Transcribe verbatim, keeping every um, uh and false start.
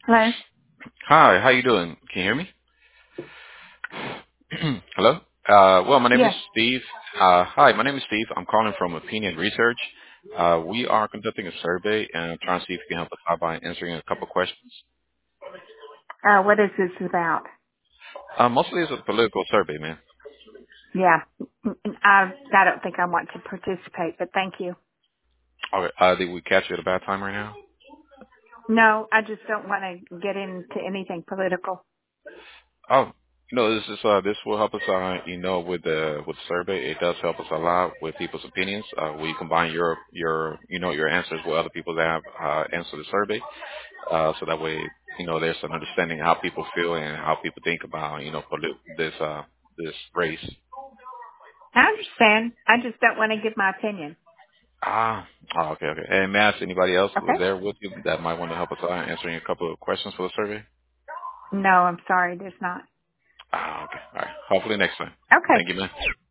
Hello? Hi, how you doing? Can you hear me? Hello? Uh, well, my name is Yes. Steve. Uh, hi, my name is Steve. I'm calling from Opinion Research. Uh, we are conducting a survey and trying to see if you can help us out by answering a couple questions. Uh, what is this about? Uh, mostly it's a political survey, man. Yeah. Mm, mm, I, I don't think I want to participate, but thank you. Okay, uh, did we catch you at a bad time right now? No, I just don't want to get into anything political. Oh, no, this is, uh, this will help us, uh, you know, with the, with the survey. It does help us a lot with people's opinions. Uh, we combine your, your, you know, your answers with other people that have, uh, answered the survey. Uh, so that way, you know, there's an understanding of how people feel and how people think about, you know, polit- this, uh, this race. I understand. I just don't want to give my opinion. Ah, oh, okay, okay. And may I ask anybody else Okay? there with you that might want to help us out answering a couple of questions for the survey? No, I'm sorry. There's not. Ah, okay. All right. Hopefully next time. Okay. Thank you, man.